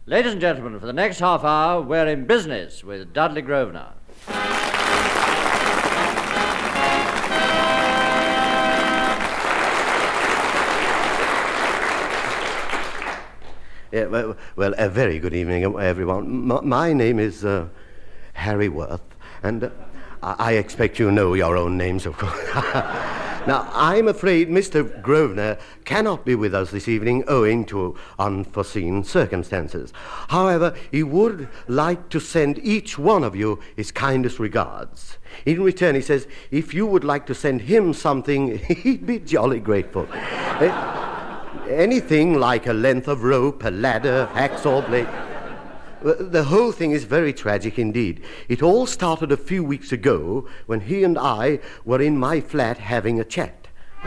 Ladies and gentlemen, for the next half hour, we're in business with Dudley Grosvenor. Yeah, well, a very good evening, everyone. My name is Harry Worth, and I expect you know your own names, of course. Now, I'm afraid Mr. Grosvenor cannot be with us this evening owing to unforeseen circumstances. However, he would like to send each one of you his kindest regards. In return, he says, if you would like to send him something, he'd be jolly grateful. Anything like a length of rope, a ladder, hacksaw blade. The whole thing is very tragic indeed. It all started a few weeks ago when he and I were in my flat having a chat.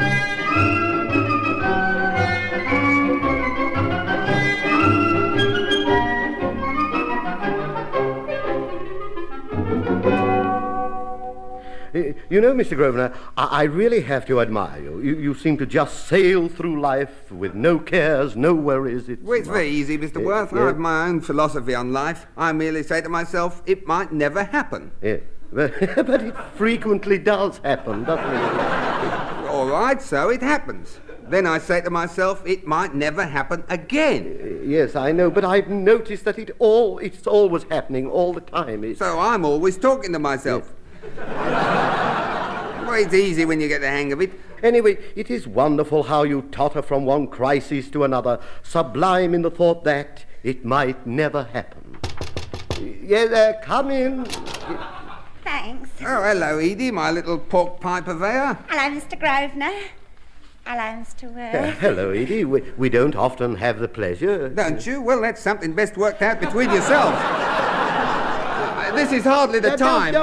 You know, Mr. Grosvenor, I really have to admire you. You seem to just sail through life with no cares, no worries. Well, it's very easy, Mr. Worth. I have my own philosophy on life. I merely say to myself, it might never happen. Yeah. But it frequently does happen, doesn't it? All right, so it happens. Then I say to myself, it might never happen again. Yes, I know, but I've noticed that it's always happening all the time. So I'm always talking to myself. Well, it's easy when you get the hang of it. Anyway, it is wonderful how you totter from one crisis to another, sublime in the thought that it might never happen. Yes, come in. Thanks. Oh, hello, Edie, my little pork pie purveyor. Hello, Mr. Grosvenor. Hello, Mr. Worth. Hello, Edie. We don't often have the pleasure. Don't you? Well, that's something best worked out between yourselves. This is hardly the time.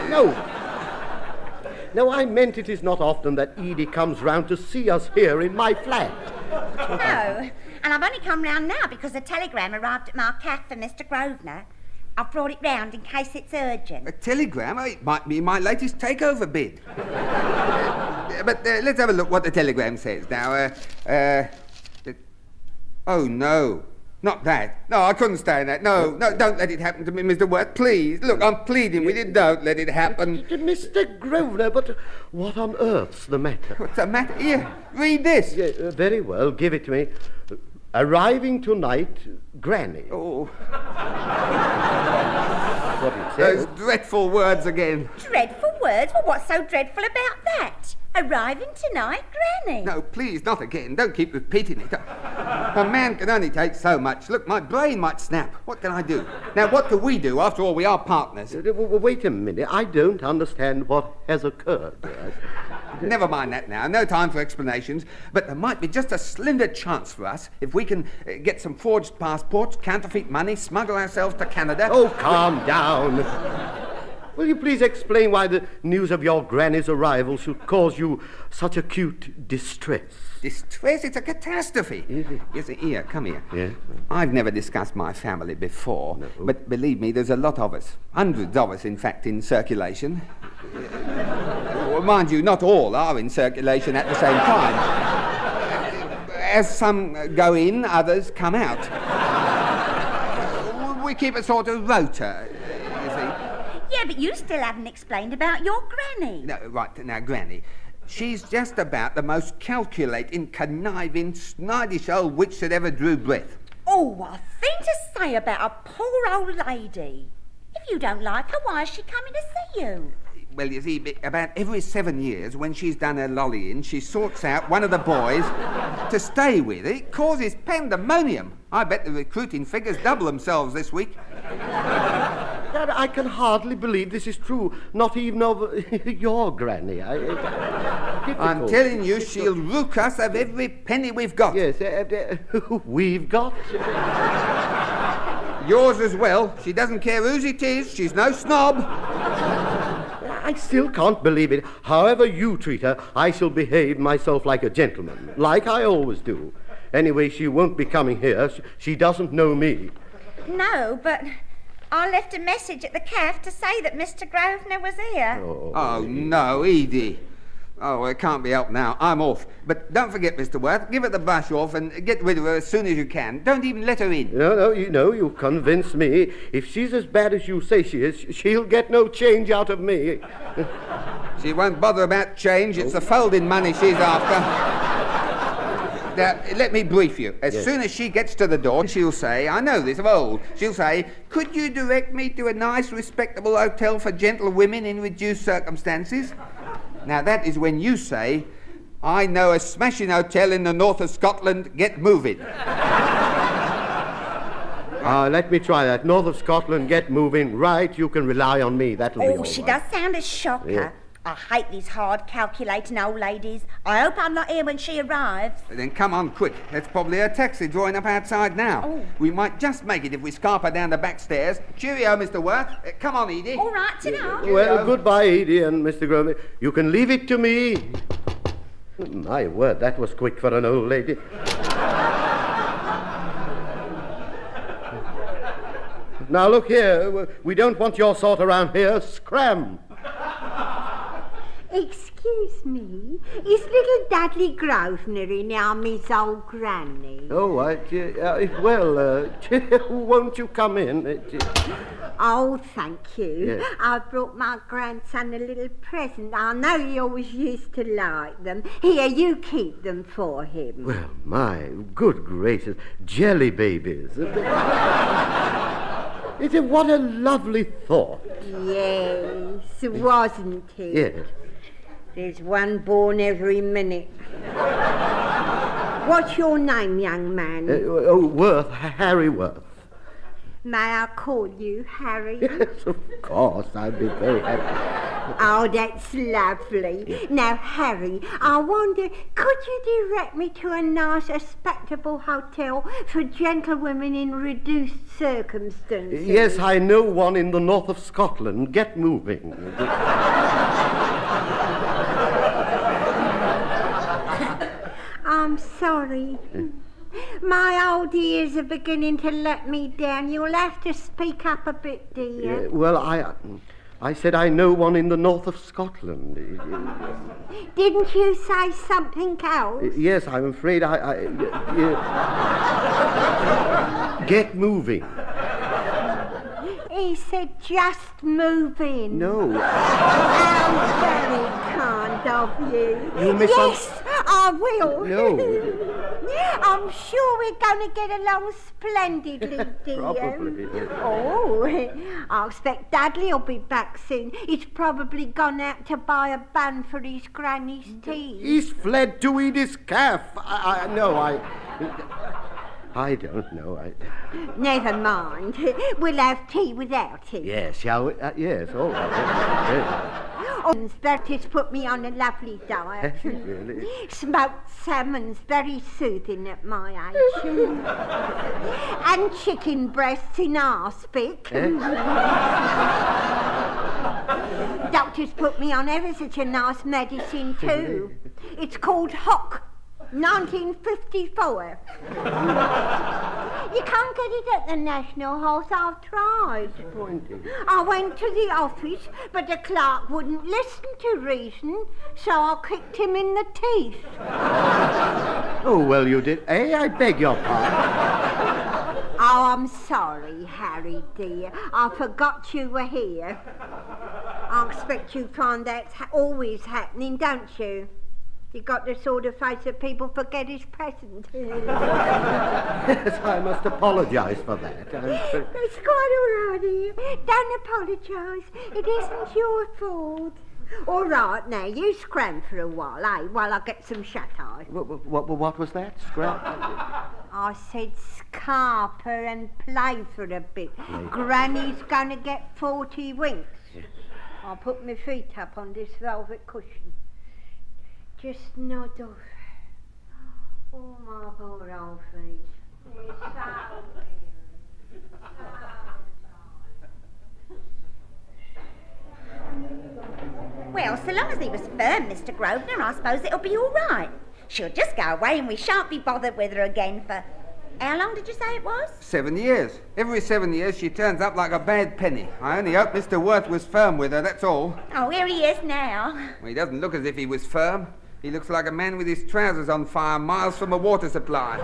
No, I meant it is not often that Edie comes round to see us here in my flat. No, and I've only come round now because a telegram arrived at my cafe for Mr. Grosvenor. I've brought it round in case it's urgent. A telegram? It might be my latest takeover bid. But let's have a look what the telegram says now. Oh, no. Not that. No, I couldn't stand that. No, don't let it happen to me, Mr. Worth, please. Look, I'm pleading with you. Don't let it happen. Mr. Grosvenor, but what on earth's the matter? What's the matter? Here, read this. Yeah, very well, give it to me. Arriving tonight, Granny. Oh. That's what it says. Those dreadful words again. Dreadful words? Well, what's so dreadful about that? Arriving tonight, Granny? No, please, not again. Don't keep repeating it. A man can only take so much. Look, my brain might snap. What can I do? Now, what do we do? After all, we are partners. Wait a minute. I don't understand what has occurred. Never mind that now. No time for explanations. But there might be just a slender chance for us if we can get some forged passports, counterfeit money, smuggle ourselves to Canada. Oh, calm down. Will you please explain why the news of your Granny's arrival should cause you such acute distress? Distress? It's a catastrophe. Is it? Yes, here, come here. Yes? I've never discussed my family before, but believe me, there's a lot of us. Hundreds of us, in fact, in circulation. Well, mind you, not all are in circulation at the same time. As some go in, others come out. We keep a sort of rota, you see. Yeah, but you still haven't explained about your Granny. No, right, now, Granny, she's just about the most calculating, conniving, snidish old witch that ever drew breath. Oh, a thing to say about a poor old lady. If you don't like her, why is she coming to see you? Well, you see, about every 7 years, when she's done her lollying, she sorts out one of the boys to stay with. It causes pandemonium. I bet the recruiting figures double themselves this week. I can hardly believe this is true. Not even of your Granny. I'm telling you, she'll rook us of every penny we've got. Yes, we've got. Yours as well. She doesn't care whose it is. She's no snob. I still can't believe it. However you treat her, I shall behave myself like a gentleman, like I always do. Anyway, she won't be coming here. She doesn't know me. No, but I left a message at the cafe to say that Mr. Grosvenor was here. Oh, no, Edie. Oh, it can't be helped now. I'm off. But don't forget, Mr. Worth, give her the brush off and get rid of her as soon as you can. Don't even let her in. No, you convince me. If she's as bad as you say she is, she'll get no change out of me. She won't bother about change. It's the folding money she's after. Now, let me brief you. As soon as she gets to the door, she'll say, I know this of old, she'll say, could you direct me to a nice, respectable hotel for gentlewomen in reduced circumstances? Now, that is when you say, I know a smashing hotel in the north of Scotland, get moving. Let me try that. North of Scotland, get moving. Right, you can rely on me. That'll be all Oh, she right. does sound a shocker. Yeah. I hate these hard, calculating old ladies. I hope I'm not here when she arrives. Then come on, quick. That's probably a taxi drawing up outside now. Oh. We might just make it if we scarper down the back stairs. Cheerio, Mr. Worth. Come on, Edie. All right, ta-da. Well, goodbye, Edie and Mr. Grosvenor. You can leave it to me. My word, that was quick for an old lady. Now, look here. We don't want your sort around here. Scram. Excuse me, is little Dudley Grosvenor in now, Miss Old Granny? Oh, won't you come in? Oh, thank you. Yes. I brought my grandson a little present. I know he always used to like them. Here, you keep them for him. Well, my good gracious, jelly babies. What a lovely thought. Yes, wasn't it? Yes. There's one born every minute. What's your name, young man? Worth, Harry Worth. May I call you Harry? Yes, of course, I'd be very happy. Oh, that's lovely. Now, Harry, I wonder, could you direct me to a nice, respectable hotel for gentlewomen in reduced circumstances? Yes, I know one in the north of Scotland. Get moving. I'm sorry. My old ears are beginning to let me down. You'll have to speak up a bit, dear. Well, I said I know one in the north of Scotland. Didn't you say something else? Yes, I'm afraid Get moving. He said just move in. No. How very kind of you. Yes, I will. No. I'm sure we're going to get along splendidly, dear. Probably. Oh, I expect Dudley will be back soon. He's probably gone out to buy a bun for his granny's tea. He's fled to eat his calf. I don't know. Never mind. We'll have tea without him. Yes, shall we? Yes, all right. Oh, Bertie's put me on a lovely diet. Really? Smoked salmon's very soothing at my age. And chicken breasts in arspic. Doctor's put me on ever such a nice medicine too. It's called Hock. 1954. You can't get it at the National House. I've tried. I went to the office, but the clerk wouldn't listen to reason, so I kicked him in the teeth. Oh, well, you did. I beg your pardon. Oh, I'm sorry, Harry, dear. I forgot you were here. I expect you find that's always happening, don't you? You got the sort of face that people forget is present. Yes, I must apologise for that. It's quite all right, dear. Don't apologise. It isn't your fault. All right, now, you scram for a while, while I get some shut-eye. What was that? Scrap? I said scarper and play for a bit. Granny's going to get 40 winks. Yes. I'll put my feet up on this velvet cushion. Just nod off. Oh, my poor old feet. They're so Well, so long as he was firm, Mr. Grosvenor, I suppose it'll be all right. She'll just go away and we shan't be bothered with her again for How long did you say it was? 7 years. Every 7 years she turns up like a bad penny. I only hope Mr. Worth was firm with her, that's all. Oh, here he is now. Well, he doesn't look as if he was firm. He looks like a man with his trousers on fire, miles from a water supply.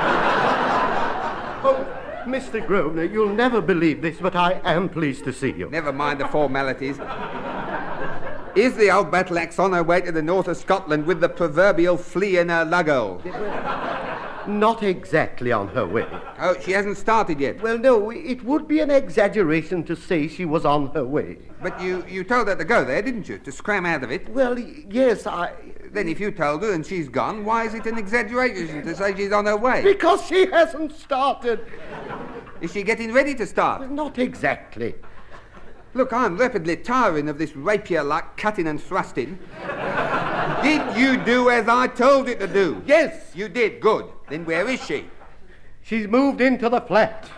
Oh, Mr. Grosvenor, you'll never believe this, but I am pleased to see you. Never mind the formalities. Is the old battle axe on her way to the north of Scotland with the proverbial flea in her lug-hole? Not exactly on her way. Oh, she hasn't started yet. Well, no, it would be an exaggeration to say she was on her way. But you told her to go there, didn't you? To scram out of it? Well, yes, Then if you told her and she's gone, why is it an exaggeration to say she's on her way? Because she hasn't started. Is she getting ready to start? Not exactly. Look, I'm rapidly tiring of this rapier-like cutting and thrusting. Did you do as I told you to do? Yes. You did, good. Then where is she? She's moved into the flat.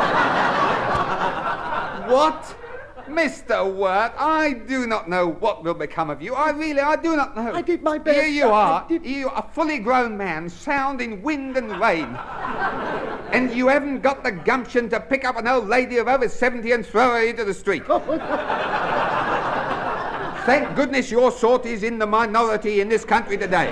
What? Mr. Worth, I do not know what will become of you. I do not know. I did my best. Here you are. You are a fully grown man, sound in wind and rain. And you haven't got the gumption to pick up an old lady of over 70 and throw her into the street. Thank goodness your sort is in the minority in this country today.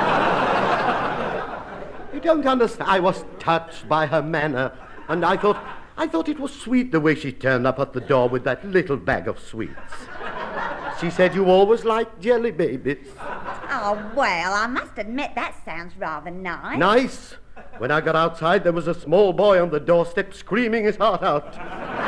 You don't understand. I was touched by her manner, and I thought it was sweet the way she turned up at the door with that little bag of sweets. She said you always liked jelly babies. Oh, well, I must admit that sounds rather nice. Nice? When I got outside, there was a small boy on the doorstep screaming his heart out.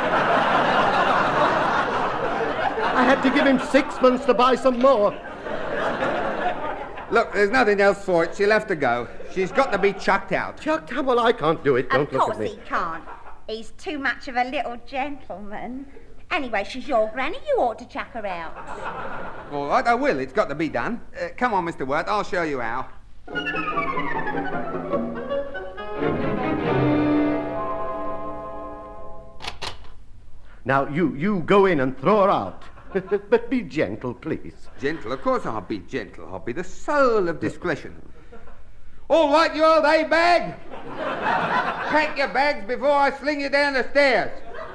I had to give him 6 months to buy some more. Look, there's nothing else for it. She'll have to go. She's got to be chucked out. Chucked out? Well, I can't do it. Don't look at me. Of course he can't. He's too much of a little gentleman. Anyway, she's your granny. You ought to chuck her out. All right, I will. It's got to be done. Come on, Mr. Worth. I'll show you how. Now, you go in and throw her out. But be gentle, please. Gentle? Of course I'll be gentle. I'll be the soul of discretion. All right, you old A-bag. Pack your bags before I sling you down the stairs.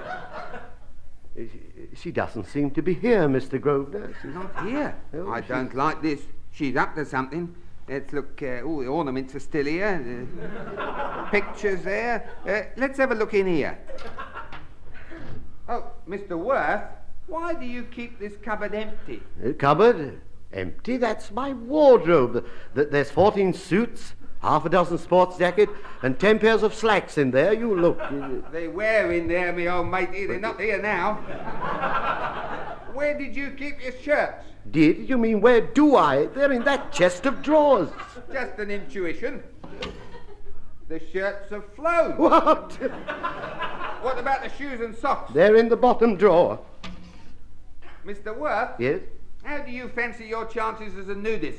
She doesn't seem to be here, Mr. Grosvenor. She's not here. Oh, I don't like this. She's up to something. Let's look. The ornaments are still here. Pictures there. Let's have a look in here. Oh, Mr. Worth, why do you keep this cupboard empty? Cupboard? Empty? That's my wardrobe. There's 14 suits, half a dozen sports jackets, and 10 pairs of slacks in there. You look. They were in there, me old matey. They're not here now. Where did you keep your shirts? Did? You mean where do I? They're in that chest of drawers. Just an intuition. The shirts have flown. What? What about the shoes and socks? They're in the bottom drawer. Mr. Worth? Yes? How do you fancy your chances as a nudist?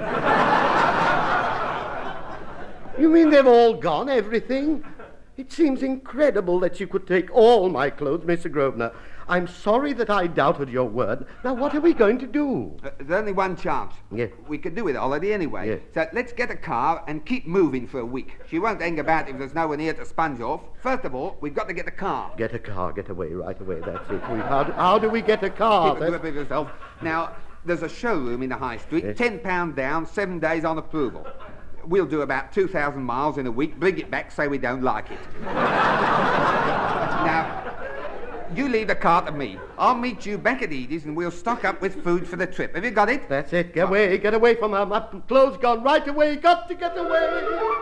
You mean they've all gone, everything? It seems incredible that you could take all my clothes, Mr. Grosvenor. I'm sorry that I doubted your word. Now, what are we going to do? There's only one chance. Yeah. We could do with a holiday anyway. Yeah. So let's get a car and keep moving for a week. She won't hang about if there's no one here to sponge off. First of all, we've got to get a car. Get a car, get away, right away, that's it. How do we get a car? Keep a grip of yourself. Now, there's a showroom in the High Street, Yes. £10 down, 7 days on approval. We'll do about 2,000 miles in a week, bring it back, say we don't like it. Now, you leave the car to me. I'll meet you back at Edie's and we'll stock up with food for the trip. Have you got it? That's it, get away from her. My clothes gone right away, got to get away.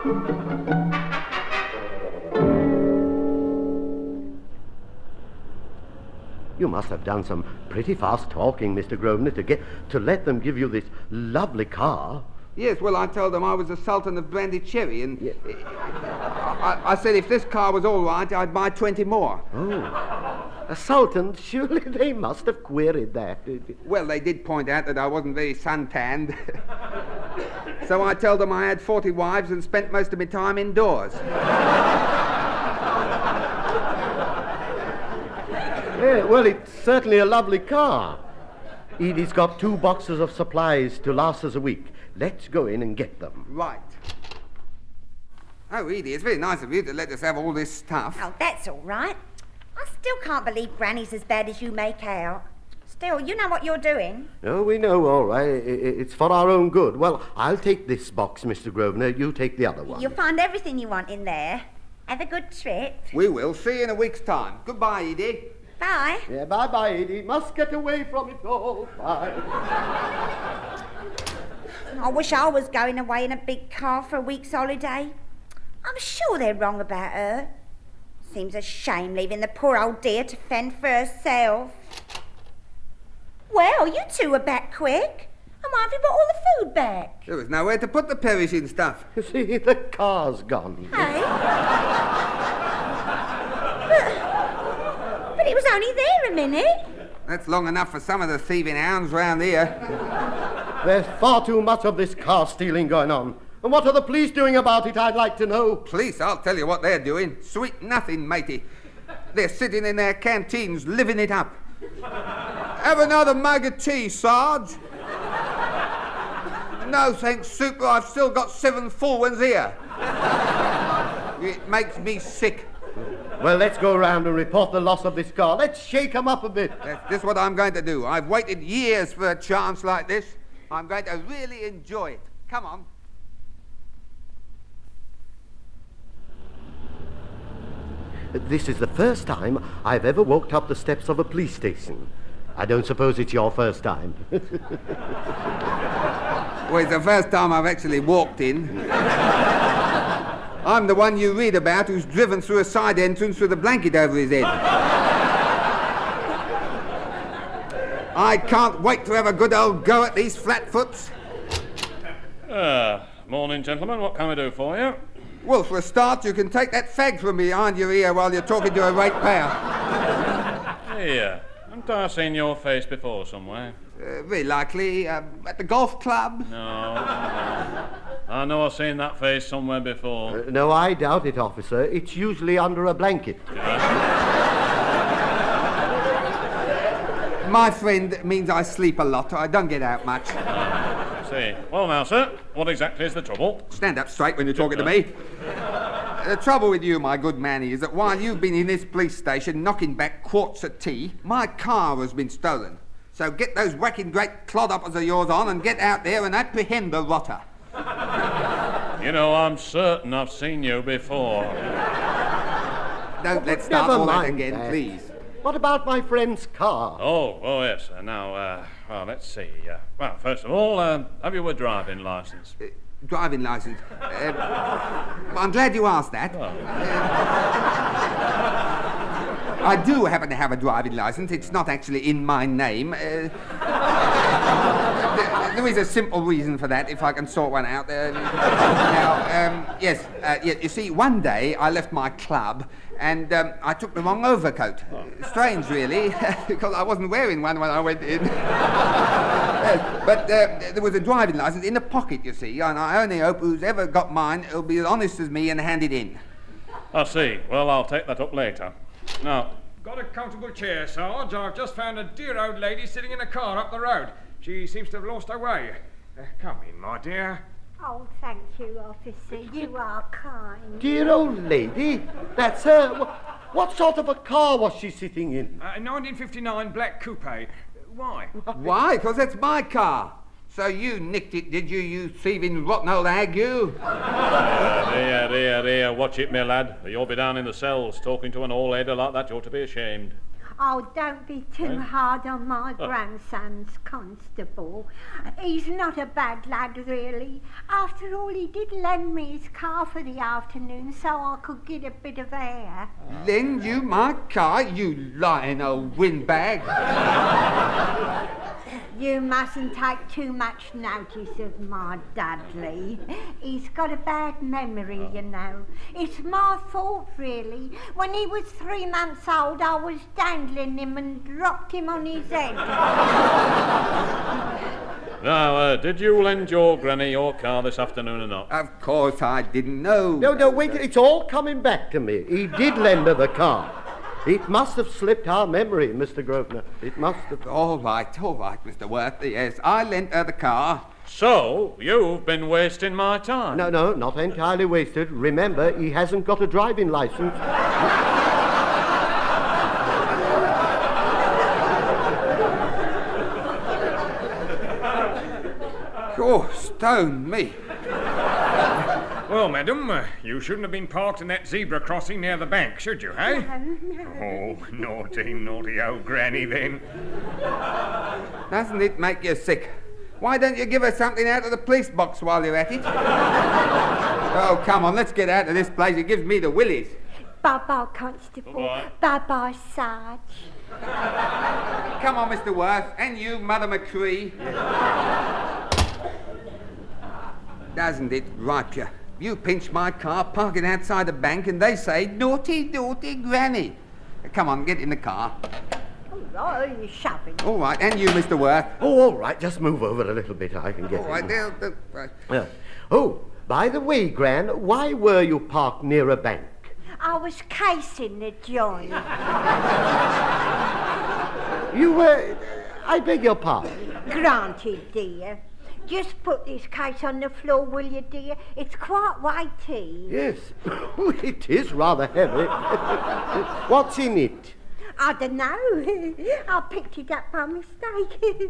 You must have done some pretty fast talking, Mr. Grosvenor, to let them give you this lovely car. Yes, well, I told them I was the Sultan of Brandy Cherry, and Yeah. I said if this car was all right, I'd buy 20 more. Oh, a sultan? Surely they must have queried that. Well, they did point out that I wasn't very suntanned. So I told them I had 40 wives and spent most of my time indoors. Yeah, well, it's certainly a lovely car. Edie's got 2 boxes of supplies to last us a week. Let's go in and get them. Right. Oh, Edie, it's very nice of you to let us have all this stuff. Oh, that's all right. I still can't believe Granny's as bad as you make out. Still, you know what you're doing. Oh, we know, all right. It's for our own good. Well, I'll take this box, Mr. Grosvenor. You take the other one. You'll find everything you want in there. Have a good trip. We will. See you in a week's time. Goodbye, Edie. Bye. Yeah, bye-bye, Edie. Must get away from it all. Bye. I wish I was going away in a big car for a week's holiday. I'm sure they're wrong about her. Seems a shame leaving the poor old dear to fend for herself. Well, you two are back quick. And why have you brought all the food back? There was nowhere to put the perishing stuff. You see, the car's gone. Hey? But it was only there a minute. That's long enough for some of the thieving hounds round here. There's far too much of this car stealing going on. And what are the police doing about it, I'd like to know? Police, I'll tell you what they're doing. Sweet nothing, matey. They're sitting in their canteens, living it up. Have another mug of tea, Sarge. No, thanks, Super. I've still got 7 full ones here. It makes me sick. Well, let's go round and report the loss of this car. Let's shake 'em up a bit. That's just what I'm going to do. I've waited years for a chance like this. I'm going to really enjoy it. Come on. This is the first time I've ever walked up the steps of a police station. I don't suppose it's your first time. Well, it's the first time I've actually walked in. I'm the one you read about who's driven through a side entrance with a blanket over his head. I can't wait to have a good old go at these flatfoots. Morning, gentlemen. What can we do for you? Well, for a start, you can take that fag from behind your ear while you're talking to a ratepayer. Here. Haven't I seen your face before somewhere? Very likely at the golf club. No. I know I've seen that face somewhere before. No, I doubt it, officer. It's usually under a blanket. My friend means I sleep a lot. I don't get out much. See. Well, now, sir, what exactly is the trouble? Stand up straight when you're talking to me. The trouble with you, my good Manny, is that while you've been in this police station knocking back quarts of tea, my car has been stolen. So get those whacking great clodhoppers of yours on and get out there and apprehend the rotter. You know, I'm certain I've seen you before. Don't let's start Never all that mind again, that. please. What about my friend's car? Oh, yes. Now, well, let's see. Well, first of all, have you a driving licence? Driving licence. I'm glad you asked that. Oh. I do happen to have a driving licence. It's not actually in my name. There is a simple reason for that, if I can sort one out. Yes, you see, one day I left my club and I took the wrong overcoat. Strange, really, because I wasn't wearing one when I went in. But there was a driving licence in the pocket, you see, and I only hope who's ever got mine will be as honest as me and hand it in. I see. Well, I'll take that up later. Now, got a comfortable chair, Sarge. I've just found a dear old lady sitting in a car up the road. She seems to have lost her way. Come in, my dear. Oh, thank you, officer. You are kind. Dear old lady, that's her. What sort of a car was she sitting in? A 1959 black coupe. Why? Why? Because that's my car. So you nicked it, did you, you thieving rotten old hag, you? Dear, watch it, my lad. You'll be down in the cells talking to an old lady like that. You ought to be ashamed. Oh, don't be too hard on my grandson's constable. He's not a bad lad, really. After all, he did lend me his car for the afternoon so I could get a bit of air. Lend you my car, you lying old windbag? You mustn't take too much notice of my Dudley. He's got a bad memory, you know. It's my fault, really. When he was 3 months old, I was dangling him and dropped him on his head. Now, did you lend your granny your car this afternoon or not? Of course I didn't know. No, wait, it's all coming back to me. He did lend her the car. It must have slipped our memory, Mr. Grosvenor. It must have. All right, Mr. Worth. Yes, I lent her the car. So, you've been wasting my time. No, not entirely wasted. Remember, he hasn't got a driving license. Oh, stone me. Well, madam, you shouldn't have been parked in that zebra crossing near the bank, should you, eh? No. Oh, naughty old granny, then. Doesn't it make you sick? Why don't you give her something out of the police box while you're at it? Oh, come on, let's get out of this place. It gives me the willies. Bye-bye, Constable. Bye-bye. Bye-bye, Sarge. Come on, Mr. Worth, and you, Mother McCree. Doesn't it ripe you? You pinch my car, park it outside the bank, and they say, naughty granny. Come on, get in the car. Oh, you're shoving. All right, and you, Mr. Worth. Oh, all right, just move over a little bit. I can get All right, in. right. Oh, by the way, Gran, why were you parked near a bank? I was casing the joint. You were... I beg your pardon. Granted, dear. Just put this case on the floor, will you, dear? It's quite weighty. Yes, it is rather heavy. What's in it? I don't know. I picked it up by mistake.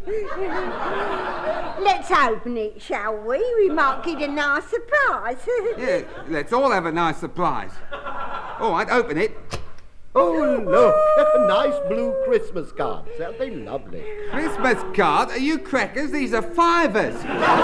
Let's open it, shall we? We might get a nice surprise. Yeah, let's all have a nice surprise. All right, open it. Oh, look, a nice blue Christmas card. Aren't they lovely? Christmas card? Are you crackers? These are fivers.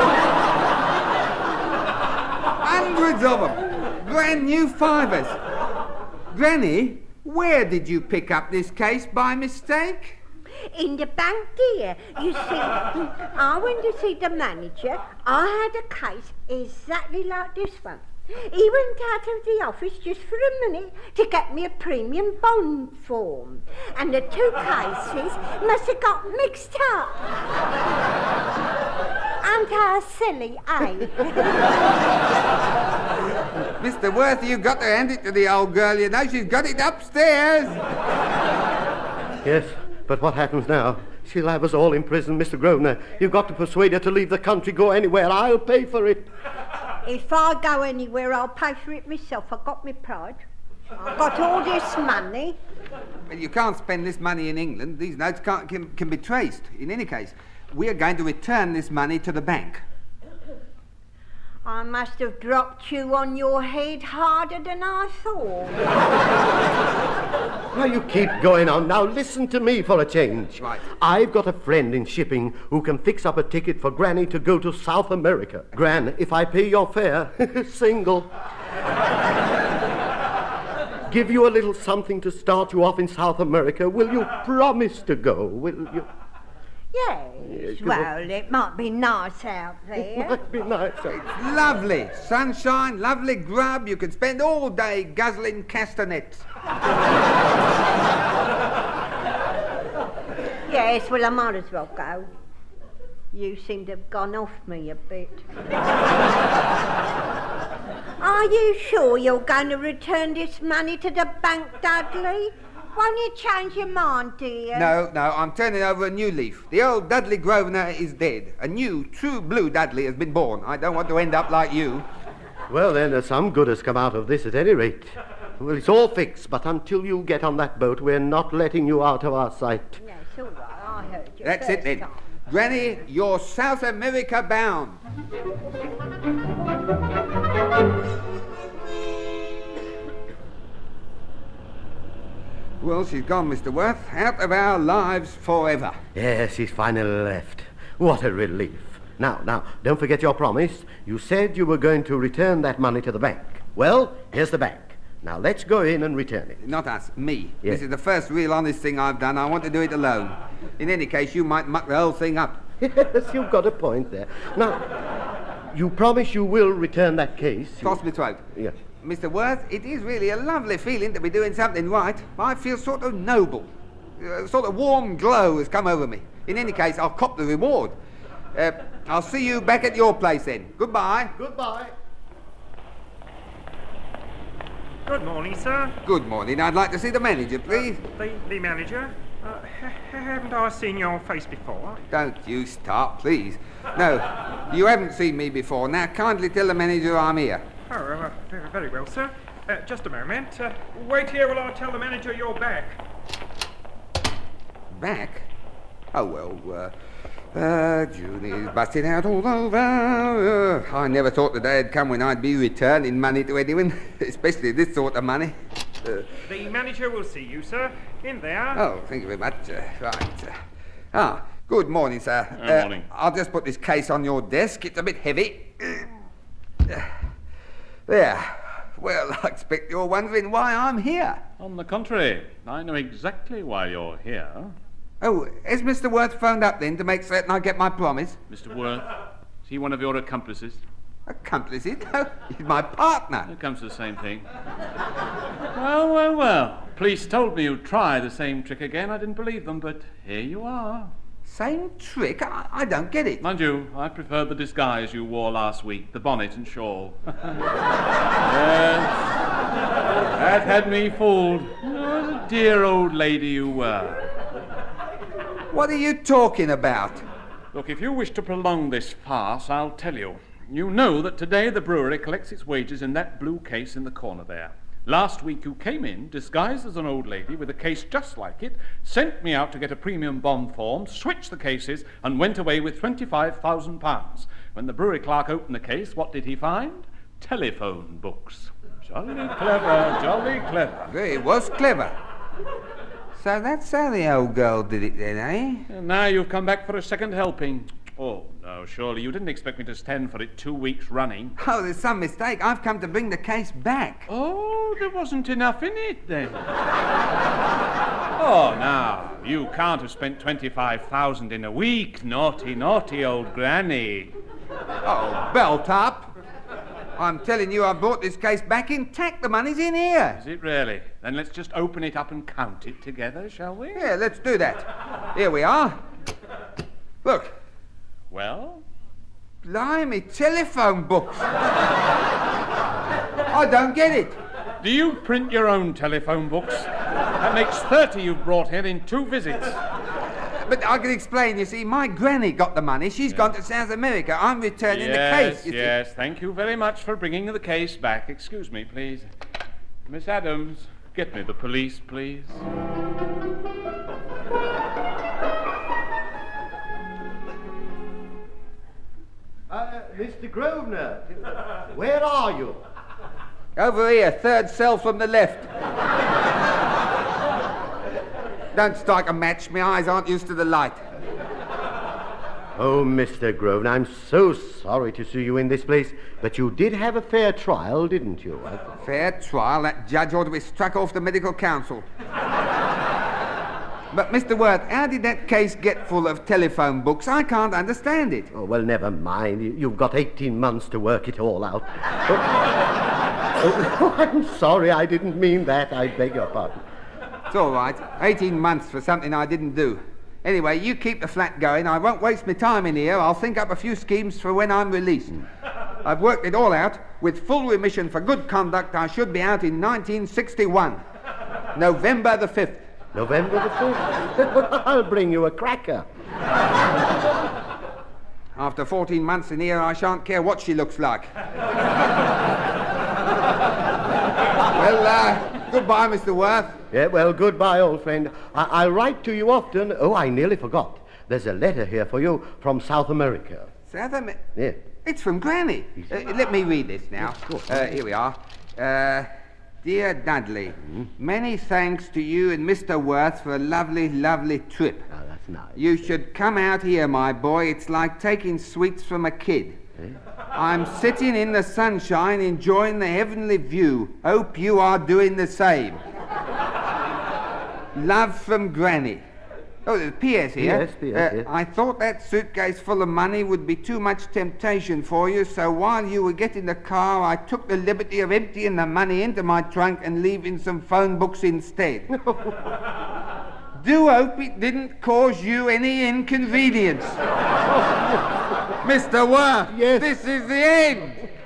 Hundreds of them. Brand new fivers. Granny, where did you pick up this case by mistake? In the bank, dear. You see, I went to see the manager. I had a case exactly like this one. He went out of the office just for a minute to get me a premium bond form. And the two cases must have got mixed up. And how silly, eh? Mr. Worth, you've got to hand it to the old girl, you know. She's got it upstairs. Yes, but what happens now? She'll have us all in prison, Mr. Grosvenor. You've got to persuade her to leave the country, go anywhere. I'll pay for it. If I go anywhere, I'll pay for it myself. I've got my pride. I've got all this money. Well, you can't spend this money in England. These notes can be traced. In any case, we are going to return this money to the bank. I must have dropped you on your head harder than I thought. Now, you keep going on. Now, listen to me for a change. Right. I've got a friend in shipping who can fix up a ticket for Granny to go to South America. Gran, if I pay your fare, single, give you a little something to start you off in South America, will you promise to go? Will you? Yes, well, it might be nice out It there. might be nice. Lovely. Sunshine, lovely grub. You can spend all day guzzling castanets. Yes, well, I might as well go. You seem to have gone off me a bit. Are you sure you're going to return this money to the bank, Dudley? Won't you change your mind, dear? No, I'm turning over a new leaf. The old Dudley Grosvenor is dead. A new, true blue Dudley has been born. I don't want to end up like you. Well, then, some good has come out of this at any rate. Well, it's all fixed, but until you get on that boat, we're not letting you out of our sight. Yes, all right, I heard you. That's it first then. time. Granny, you're South America bound. Well, she's gone, Mr. Worth. Out of our lives forever. Yes, he's finally left. What a relief. Now, don't forget your promise. You said you were going to return that money to the bank. Well, here's the bank. Now, let's go in and return it. Not us, me. Yes. This is the first real honest thing I've done. I want to do it alone. In any case, you might muck the whole thing up. Yes, you've got a point there. Now, you promise you will return that case? Toss me throat. Yes. Mr. Worth, it is really a lovely feeling to be doing something right. I feel sort of noble. A sort of warm glow has come over me. In any case, I'll cop the reward. I'll see you back at your place then. Goodbye. Goodbye. Good morning, sir. Good morning. I'd like to see the manager, please. The manager? Haven't I seen your face before? Don't you start, please. No, you haven't seen me before. Now, kindly tell the manager I'm here. Oh, very well, sir. Just a moment. Wait here while I tell the manager you're back. Back? Oh, well, Julie's busted out all over. I never thought the day had come when I'd be returning money to anyone, especially this sort of money. The manager will see you, sir. In there. Oh, thank you very much. Right. Good morning, sir. Good morning. I'll just put this case on your desk. It's a bit heavy. There. Well, I expect you're wondering why I'm here. On the contrary, I know exactly why you're here. Oh, has Mr. Worth phoned up then to make certain I get my promise? Mr. Worth, is he one of your accomplices? Accomplices? No, he's my partner. It comes to the same thing. Well. Police told me you'd try the same trick again. I didn't believe them, but here you are. Same trick? I don't get it. Mind you, I preferred the disguise you wore last week, the bonnet and shawl. Yes, that had me fooled. Oh, the dear old lady you were. What are you talking about? Look, if you wish to prolong this farce, I'll tell you. You know that today the brewery collects its wages in that blue case in the corner there. Last week you came in, disguised as an old lady, with a case just like it, sent me out to get a premium bond form, switched the cases, and went away with £25,000. When the brewery clerk opened the case, what did he find? Telephone books. Jolly clever, jolly clever. It was clever. So that's how the old girl did it then, eh? And now you've come back for a second helping. Oh, no, surely you didn't expect me to stand for it 2 weeks running. Oh, there's some mistake. I've come to bring the case back. Oh, there wasn't enough in it, then. Oh, now, you can't have spent 25,000 in a week. Naughty, naughty old granny. Oh, Belltop. I'm telling you, I brought this case back intact. The money's in here. Is it really? Then let's just open it up and count it together, shall we? Yeah, let's do that. Here we are. Look. Well? Blimey, telephone books. I don't get it. Do you print your own telephone books? That makes 30 you've brought here in 2 visits. But I can explain, you see, my granny got the money. She's gone to South America. I'm returning the case. Yes, thank you very much for bringing the case back. Excuse me, please. Miss Adams, get me the police, please. Mr. Grosvenor, where are you? Over here, 3rd cell from the left. Don't strike a match. My eyes aren't used to the light. Oh, Mr. Grosvenor, I'm so sorry to see you in this place, but you did have a fair trial, didn't you? Fair trial? That judge ought to be struck off the medical council. But, Mr. Worth, how did that case get full of telephone books? I can't understand it. Oh, well, never mind. You've got 18 months to work it all out. Oh, I'm sorry. I didn't mean that. I beg your pardon. It's all right. 18 months for something I didn't do. Anyway, you keep the flat going. I won't waste my time in here. I'll think up a few schemes for when I'm released. I've worked it all out. With full remission for good conduct, I should be out in 1961. November the 5th. November the 5th? I'll bring you a cracker. After 14 months in here, I shan't care what she looks like. Well, goodbye, Mr. Worth. Yeah, well, goodbye, old friend. I'll write to you often. Oh, I nearly forgot. There's a letter here for you from South America. South America? Yeah. It's from Granny. Let me read this now. Here we are. Dear Dudley, many thanks to you and Mr. Worth for a lovely, lovely trip. Oh, that's nice. You should come out here, my boy. It's like taking sweets from a kid. I'm sitting in the sunshine enjoying the heavenly view. Hope you are doing the same. Love from Granny. Oh, there's P.S. here. Yes, P.S. Yes. I thought that suitcase full of money would be too much temptation for you, so while you were getting the car, I took the liberty of emptying the money into my trunk and leaving some phone books instead. Do hope it didn't cause you any inconvenience. Mr. Worth, yes. This is the end.